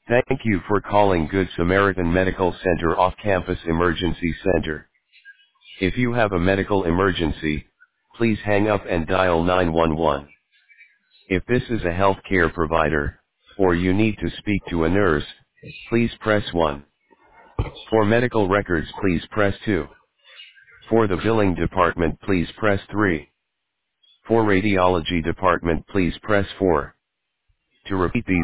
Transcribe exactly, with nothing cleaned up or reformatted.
Thank you for calling Good Samaritan Medical Center Off-Campus Emergency Center. If you have a medical emergency, please hang up and dial nine one one. If this is a healthcare provider, or you need to speak to a nurse, please press one. For medical records, please press two. For the billing department, please press three. For radiology department, please press four. To repeat these,